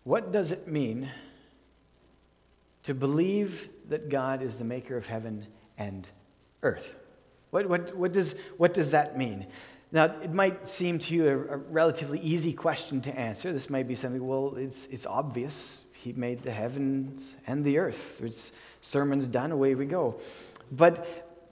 What does it mean to believe that God is the maker of heaven and earth? What does that mean? Now, it might seem to you a relatively easy question to answer. This might be something, well, it's obvious. He made the heavens and the earth. It's sermon's done, away we go. But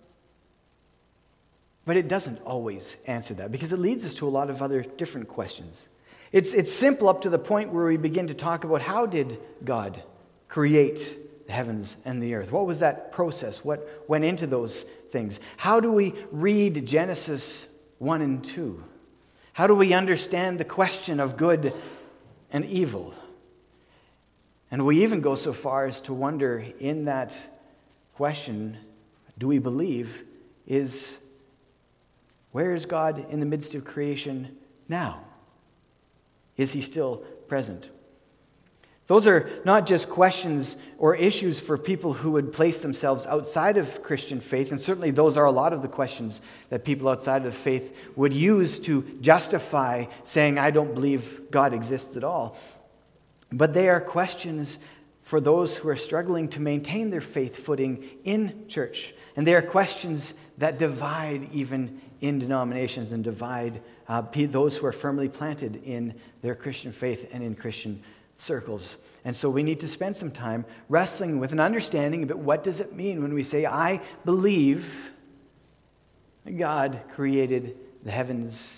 it doesn't always answer that, because it leads us to a lot of other different questions. It's simple up to the point where we begin to talk about, how did God create the heavens and the earth? What was that process? What went into those things? How do we read Genesis 1 and 2? How do we understand the question of good and evil? And we even go so far as to wonder, in that question, do we believe, where is God in the midst of creation now? Is he still present? Those are not just questions or issues for people who would place themselves outside of Christian faith, and certainly those are a lot of the questions that people outside of faith would use to justify saying, I don't believe God exists at all. But they are questions for those who are struggling to maintain their faith footing in church. And they are questions that divide even in denominations and divide those who are firmly planted in their Christian faith and in Christian circles. And so we need to spend some time wrestling with an understanding about, what does it mean when we say, I believe that God created the heavens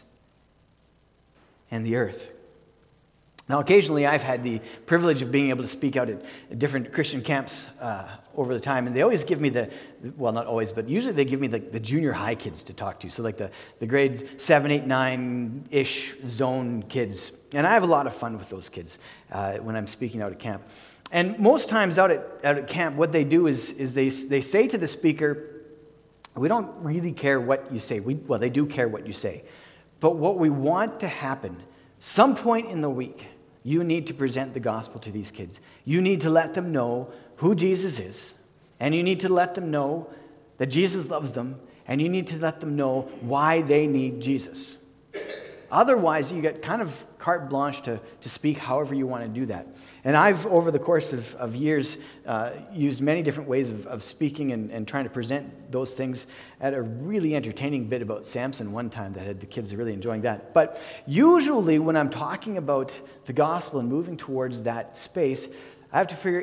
and the earth. Now, occasionally I've had the privilege of being able to speak out at different Christian camps over the time, and they always give me well, not always, but usually they give me the junior high kids to talk to, so like the grades 7, 8, 9-ish zone kids. And I have a lot of fun with those kids when I'm speaking out at camp. And most times out at camp, what they do is they say to the speaker, we don't really care what you say. Well, they do care what you say. But what we want to happen, some point in the week, you need to present the gospel to these kids. You need to let them know who Jesus is, and you need to let them know that Jesus loves them, and you need to let them know why they need Jesus. Otherwise, you get kind of carte blanche to speak however you want to do that. And I've, over the course of years, used many different ways of speaking and trying to present those things. I had a really entertaining bit about Samson one time that had the kids really enjoying that. But usually when I'm talking about the gospel and moving towards that space, I have to figure,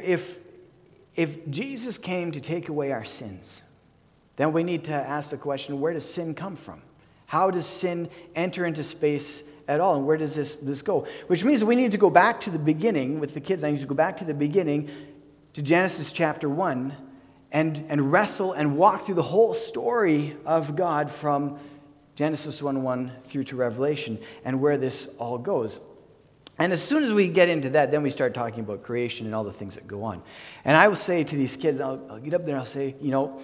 if Jesus came to take away our sins, then we need to ask the question, where does sin come from? How does sin enter into space at all? And where does this go? Which means we need to go back to the beginning with the kids. I need to go back to the beginning, to Genesis chapter 1, and wrestle and walk through the whole story of God from Genesis 1:1 through to Revelation, and where this all goes. And as soon as we get into that, then we start talking about creation and all the things that go on. And I will say to these kids, I'll get up there and I'll say,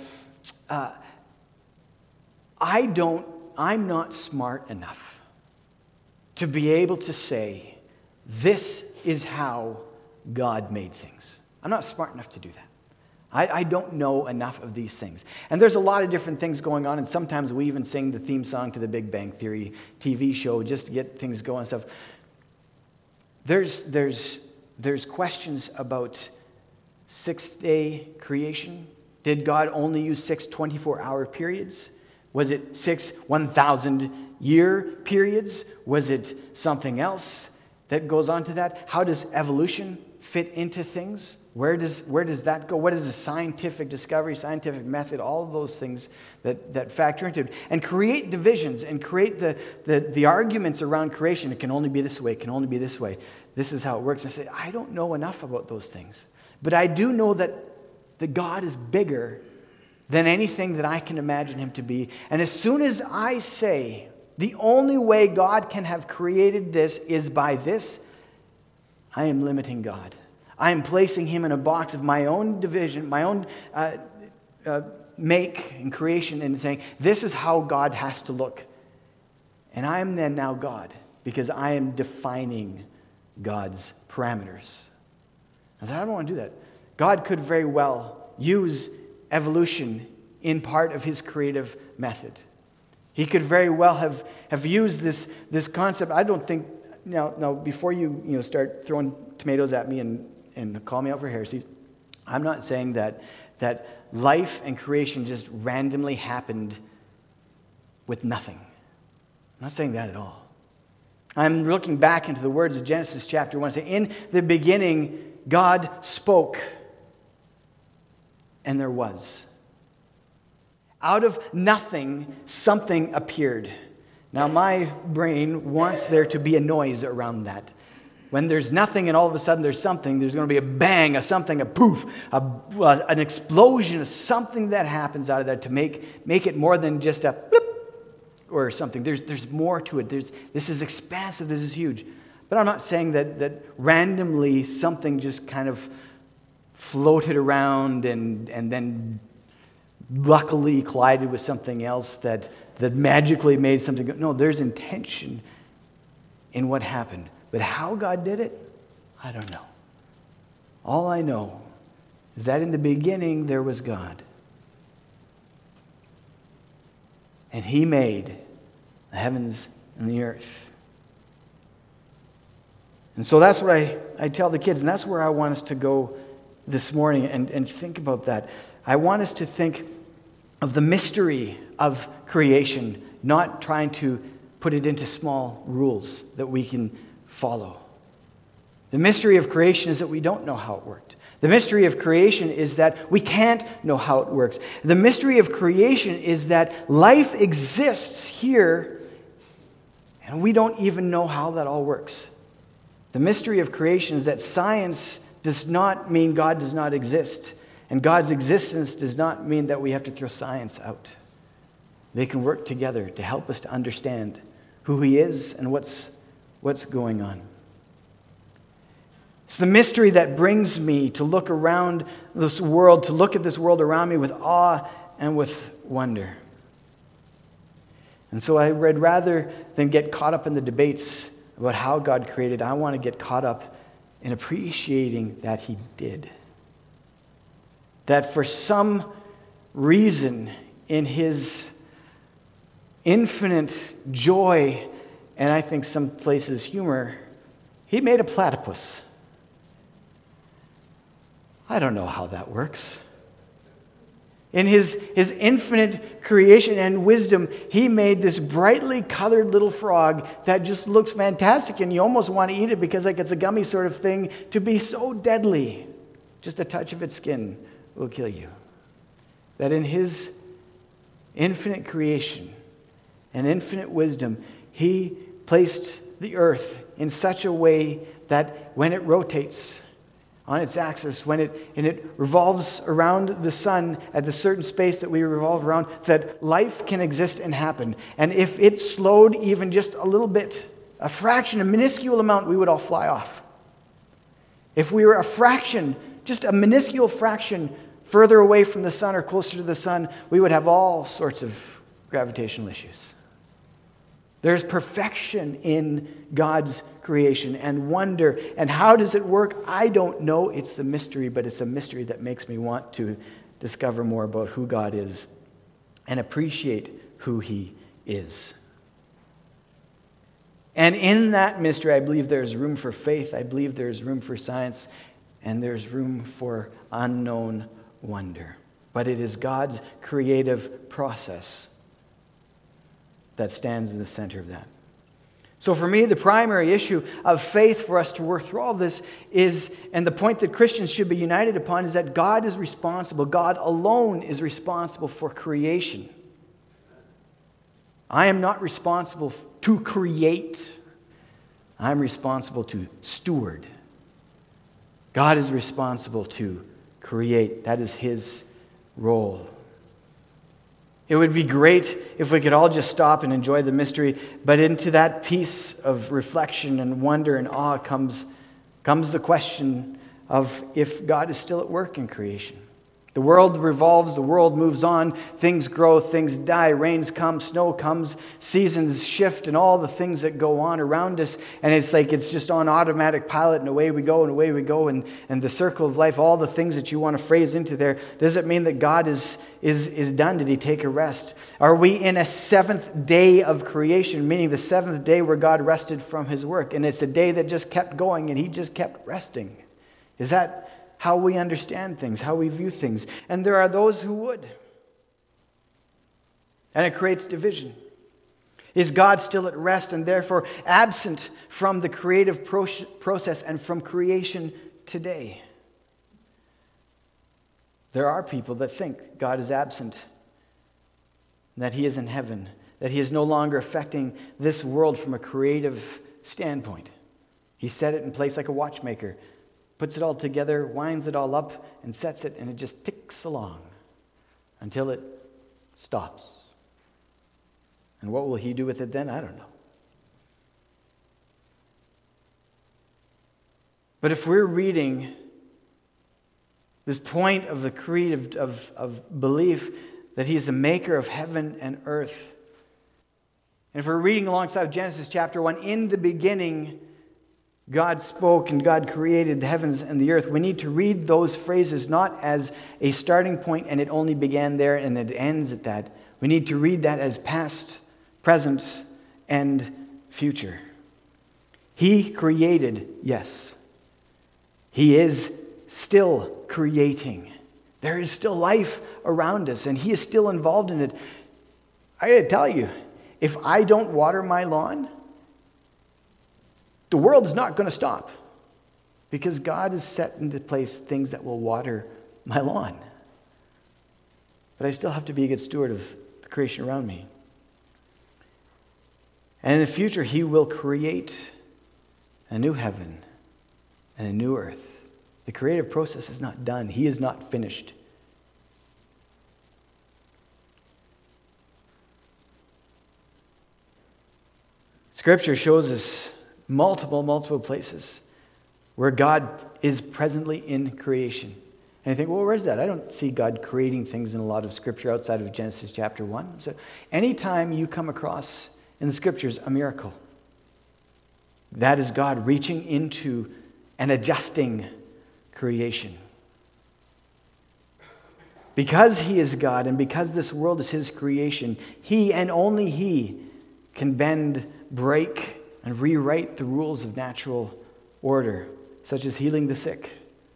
I'm not smart enough to be able to say, this is how God made things. I'm not smart enough to do that. I don't know enough of these things. And there's a lot of different things going on, and sometimes we even sing the theme song to the Big Bang Theory TV show just to get things going and stuff. There's questions about 6-day creation. Did God only use 6 24-hour periods? Was it 6 1,000-year periods? Was it something else that goes on to that? How does evolution fit into things? Where does that go? What is the scientific discovery, scientific method, all of those things that factor into it? And create divisions and create the arguments around creation. It can only be this way, it can only be this way. This is how it works. I say, I don't know enough about those things. But I do know that God is bigger than anything that I can imagine him to be. And as soon as I say, the only way God can have created this is by this, I am limiting God. I am placing him in a box of my own division, my own make and creation, and saying, this is how God has to look. And I am then now God, because I am defining God's parameters. I said, I don't want to do that. God could very well use evolution in part of his creative method. He could very well have used this concept. I don't think Now, before you start throwing tomatoes at me and call me out for heresy, I'm not saying that life and creation just randomly happened with nothing. I'm not saying that at all. I'm looking back into the words of Genesis chapter 1. Say, in the beginning, God spoke, and there was. Out of nothing, something appeared. Now, my brain wants there to be a noise around that. When there's nothing and all of a sudden there's something, there's going to be a bang, a something, a poof, an explosion, something that happens out of that to make it more than just a bloop or something. There's more to it. This is expansive. This is huge. But I'm not saying that randomly something just kind of floated around and then luckily collided with something else that magically made something go. No, there's intention in what happened. But how God did it, I don't know. All I know is that in the beginning there was God. And He made the heavens and the earth. And so that's what I tell the kids, and that's where I want us to go this morning and think about that. I want us to think of the mystery of creation, not trying to put it into small rules that we can follow. The mystery of creation is that we don't know how it worked. The mystery of creation is that we can't know how it works. The mystery of creation is that life exists here and we don't even know how that all works. The mystery of creation is that science does not mean God does not exist, and God's existence does not mean that we have to throw science out. They can work together to help us to understand who He is and what's going on. It's the mystery that brings me to look around this world, to look at this world around me with awe and with wonder. And so I read, rather than get caught up in the debates about how God created, I want to get caught up in appreciating that He did. That for some reason in His infinite joy, and I think some places humor, He made a platypus. I don't know how that works. In his infinite creation and wisdom, He made this brightly colored little frog that just looks fantastic, and you almost want to eat it because like it's a gummy sort of thing, to be so deadly. Just a touch of its skin will kill you. That in His infinite creation and infinite wisdom, He placed the earth in such a way that when it rotates on its axis, when it revolves around the sun at the certain space that we revolve around, that life can exist and happen. And if it slowed even just a little bit, a fraction, a minuscule amount, we would all fly off. If we were a fraction, just a minuscule fraction further away from the sun or closer to the sun, we would have all sorts of gravitational issues. There's perfection in God's creation and wonder. And how does it work? I don't know. It's a mystery, but it's a mystery that makes me want to discover more about who God is and appreciate who He is. And in that mystery, I believe there's room for faith. I believe there's room for science. And there's room for unknown wonder. But it is God's creative process that stands in the center of that. So for me, the primary issue of faith for us to work through all of this is, and the point that Christians should be united upon, is that God is responsible. God alone is responsible for creation. I am not responsible to create. I'm responsible to steward. God is responsible to create. That is His role. It would be great if we could all just stop and enjoy the mystery, but into that piece of reflection and wonder and awe comes the question of if God is still at work in creation. The world revolves, the world moves on, things grow, things die, rains come, snow comes, seasons shift, and all the things that go on around us. And it's like it's just on automatic pilot, and away we go, and away we go, and the circle of life, all the things that you want to phrase into there. Does it mean that God is done? Did he take a rest? Are we in a seventh day of creation, meaning the seventh day where God rested from his work, and it's a day that just kept going, and he just kept resting? Is that how we understand things, how we view things? And there are those who would. And it creates division. Is God still at rest and therefore absent from the creative process and from creation today? There are people that think God is absent, that he is in heaven, that he is no longer affecting this world from a creative standpoint. He set it in place like a watchmaker, puts it all together, winds it all up, and sets it, and it just ticks along until it stops. And what will he do with it then? I don't know. But if we're reading this point of the creed of belief that he is the maker of heaven and earth, and if we're reading alongside Genesis chapter 1, in the beginning, God spoke and God created the heavens and the earth. We need to read those phrases not as a starting point and it only began there and it ends at that. We need to read that as past, present, and future. He created, yes. He is still creating. There is still life around us and he is still involved in it. I gotta tell you, if I don't water my lawn, the world is not going to stop because God has set into place things that will water my lawn. But I still have to be a good steward of the creation around me. And in the future, he will create a new heaven and a new earth. The creative process is not done. He is not finished. Scripture shows us multiple places where God is presently in creation. And you think, well, where's that? I don't see God creating things in a lot of Scripture outside of Genesis chapter 1. So anytime you come across in the Scriptures a miracle, that is God reaching into and adjusting creation. Because he is God and because this world is his creation, he and only he can bend, break, and rewrite the rules of natural order, such as healing the sick.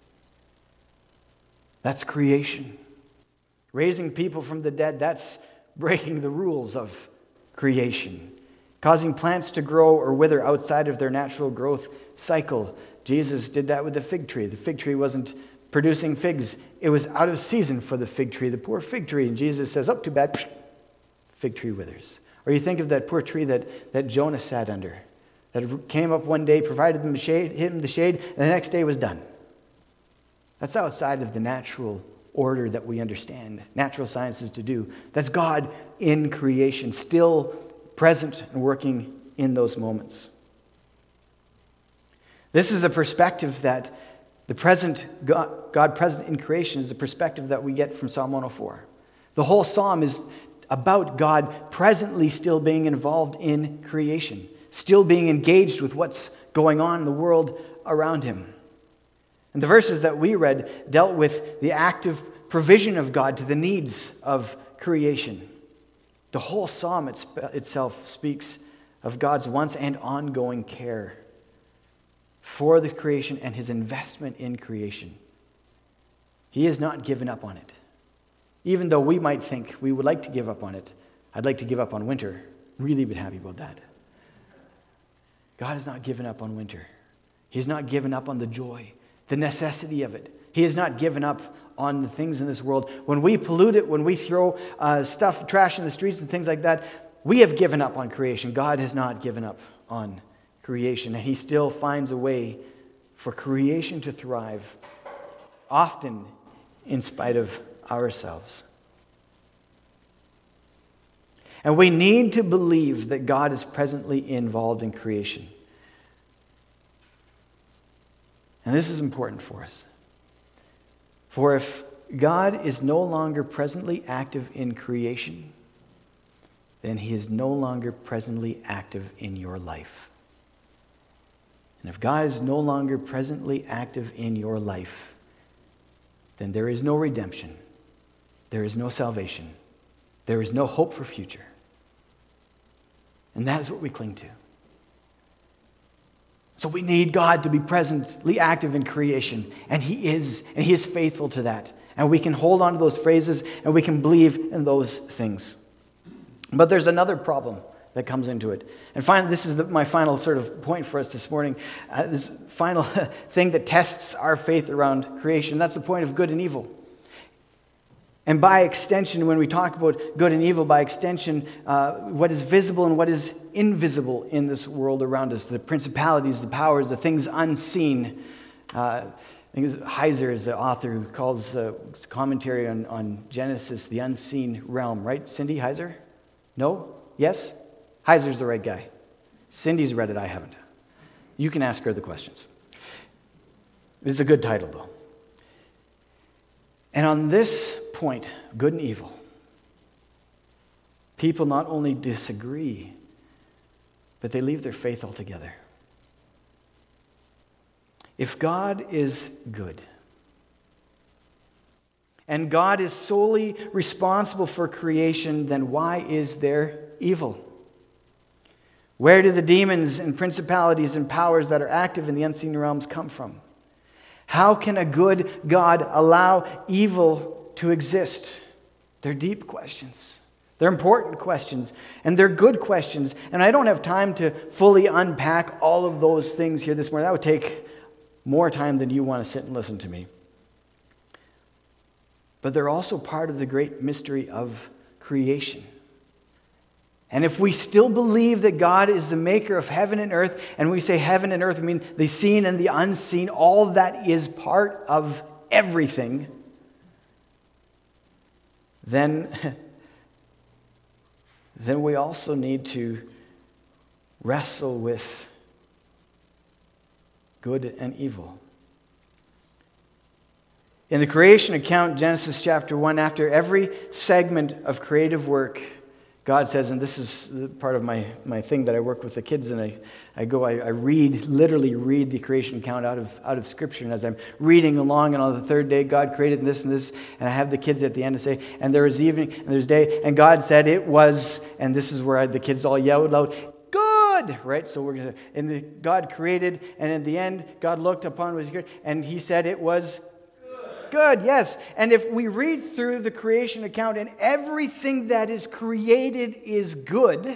That's creation. Raising people from the dead, that's breaking the rules of creation. Causing plants to grow or wither outside of their natural growth cycle. Jesus did that with the fig tree. The fig tree wasn't producing figs. It was out of season for the fig tree, the poor fig tree. And Jesus says, oh, too bad, fig tree withers. Or you think of that poor tree that Jonah sat under, that came up one day, provided him the shade, and the next day was done. That's outside of the natural order that we understand, natural sciences to do. That's God in creation, still present and working in those moments. This is a perspective that the present God present in creation is the perspective that we get from Psalm 104. The whole psalm is about God presently still being involved in creation, still being engaged with what's going on in the world around him. And the verses that we read dealt with the active provision of God to the needs of creation. The whole psalm itself speaks of God's once and ongoing care for the creation and his investment in creation. He has not given up on it. Even though we might think we would like to give up on it. I'd like to give up on winter. Really be happy about that. God has not given up on winter. He's not given up on the joy, the necessity of it. He has not given up on the things in this world. When we pollute it, when we throw trash in the streets and things like that, we have given up on creation. God has not given up on creation. And he still finds a way for creation to thrive, often in spite of ourselves. And we need to believe that God is presently involved in creation. And this is important for us. For if God is no longer presently active in creation, then he is no longer presently active in your life. And if God is no longer presently active in your life, then there is no redemption, there is no salvation, there is no hope for future. And that is what we cling to. So we need God to be presently active in creation, and he is faithful to that. And we can hold on to those phrases, and we can believe in those things. But there's another problem that comes into it. And finally, this is my final sort of point for us this morning. This final thing that tests our faith around creation. That's the point of good and evil. And by extension, when we talk about good and evil, by extension, what is visible and what is invisible in this world around us, the principalities, the powers, the things unseen. I think Heiser is the author who calls his commentary on Genesis the unseen realm. Right, Cindy Heiser? No? Yes? Heiser's the right guy. Cindy's read it, I haven't. You can ask her the questions. It's a good title, though. And on this point, good and evil, people not only disagree, but they leave their faith altogether. If God is good, and God is solely responsible for creation, then why is there evil? Where do the demons and principalities and powers that are active in the unseen realms come from? How can a good God allow evil to exist? They're deep questions. They're important questions, and they're good questions. And I don't have time to fully unpack all of those things here this morning. That would take more time than you want to sit and listen to me. But they're also part of the great mystery of creation. And if we still believe that God is the maker of heaven and earth, and we say heaven and earth, we mean the seen and the unseen, all that is part of everything, then we also need to wrestle with good and evil. In the creation account, Genesis chapter 1, after every segment of creative work, God says, and this is part of my thing that I work with the kids, and I literally read the creation account out of Scripture. And as I'm reading along, and on the third day, God created this and this, and I have the kids at the end to say, and there was evening, and there's day, and God said it was, and this is where the kids all yelled loud, good, right? So we're going to, God created, and in the end, God looked upon what was good, and he said it was good, yes. And if we read through the creation account and everything that is created is good,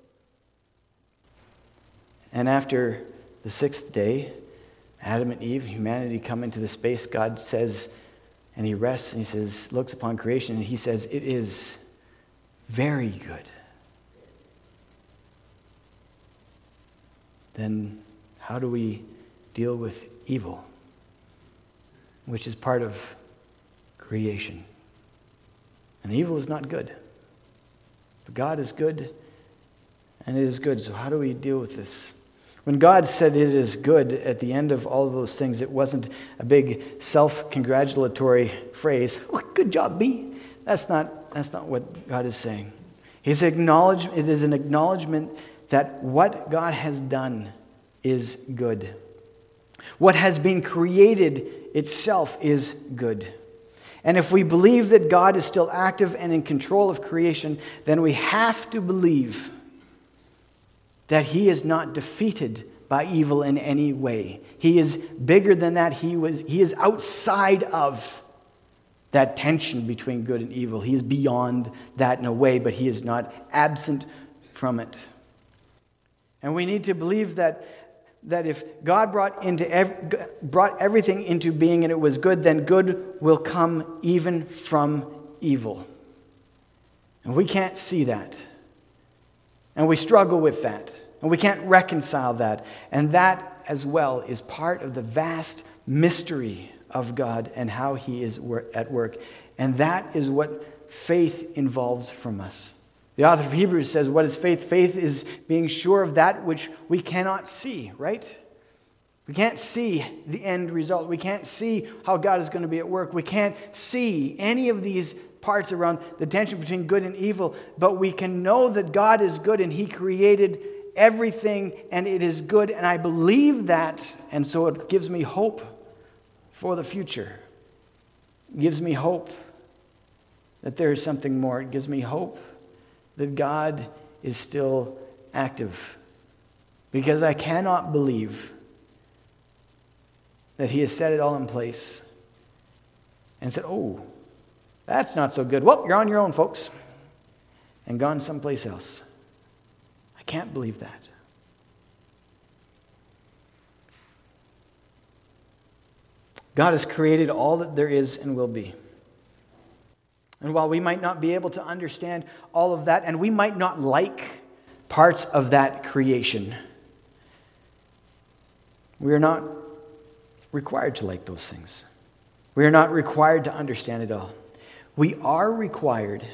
and after the sixth day, Adam and Eve, humanity come into the space, God says, and he rests and he says, looks upon creation and he says, it is very good. Then how do we deal with evil, which is part of creation? And evil is not good. But God is good, and it is good. So how do we deal with this? When God said it is good at the end of all of those things, it wasn't a big self-congratulatory phrase, oh, good job, B. That's not what God is saying. It is an acknowledgement that what God has done is good. What has been created itself is good. And if we believe that God is still active and in control of creation, then we have to believe that he is not defeated by evil in any way. He is bigger than that. He is outside of that tension between good and evil. He is beyond that in a way, but he is not absent from it. And we need to believe that if God brought everything into being and it was good, then good will come even from evil. And we can't see that. And we struggle with that. And we can't reconcile that. And that as well is part of the vast mystery of God and how he is at work. And that is what faith involves from us. The author of Hebrews says, what is faith? Faith is being sure of that which we cannot see, right? We can't see the end result. We can't see how God is going to be at work. We can't see any of these parts around the tension between good and evil, but we can know that God is good and He created everything and it is good, and I believe that, and so it gives me hope for the future. It gives me hope that there is something more. It gives me hope that God is still active, because I cannot believe that He has set it all in place and said, oh, that's not so good. Well, you're on your own, folks, and gone someplace else. I can't believe that. God has created all that there is and will be. And while we might not be able to understand all of that, and we might not like parts of that creation, we are not required to like those things. We are not required to understand it all. We are required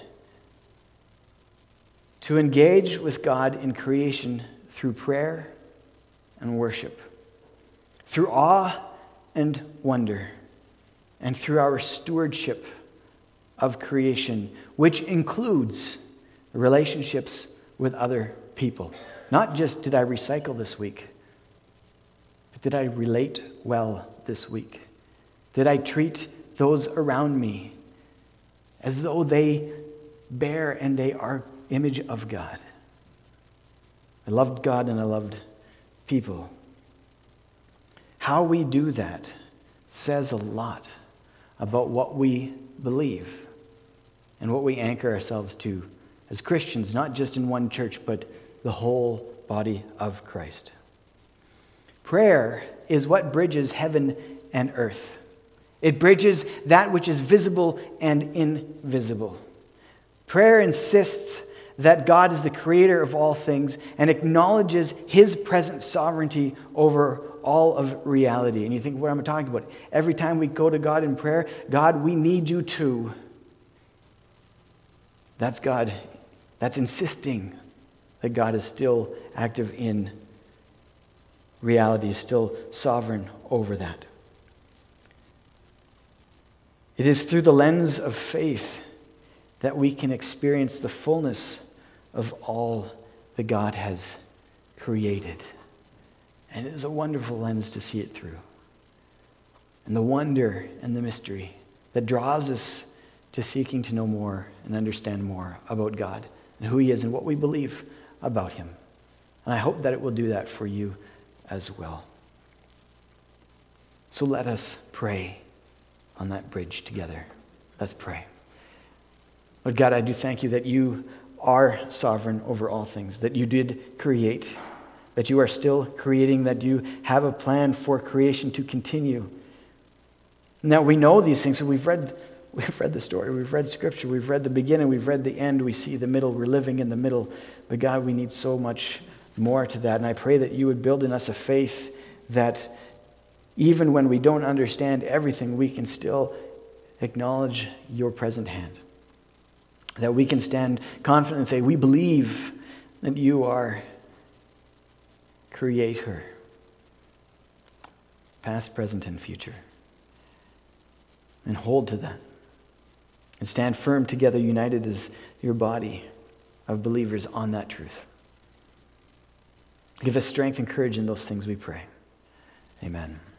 to engage with God in creation through prayer and worship, through awe and wonder, and through our stewardship of creation, which includes relationships with other people. Not just did I recycle this week, but did I relate well this week? Did I treat those around me as though they bear and they are image of God? I loved God and I loved people. How we do that says a lot about what we believe and what we anchor ourselves to as Christians, not just in one church, but the whole body of Christ. Prayer is what bridges heaven and earth. It bridges that which is visible and invisible. Prayer insists that God is the creator of all things and acknowledges His present sovereignty over all of reality. And you think, what am I talking about? Every time we go to God in prayer, God, we need you too. That's God. That's insisting that God is still active in reality, still sovereign over that. It is through the lens of faith that we can experience the fullness of all that God has created. And it is a wonderful lens to see it through. And the wonder and the mystery that draws us to seeking to know more and understand more about God and who He is and what we believe about Him. And I hope that it will do that for you as well. So let us pray on that bridge together. Let's pray. Lord God, I do thank you that you are sovereign over all things, that you did create, that you are still creating, that you have a plan for creation to continue. Now we know these things, so we've read the story, we've read Scripture, we've read the beginning, we've read the end, we see the middle, we're living in the middle. But God, we need so much more to that. And I pray that you would build in us a faith that even when we don't understand everything, we can still acknowledge your present hand. That we can stand confident and say, we believe that you are Creator, past, present, and future. And hold to that. And stand firm together, united as your body of believers on that truth. Give us strength and courage in those things, we pray. Amen.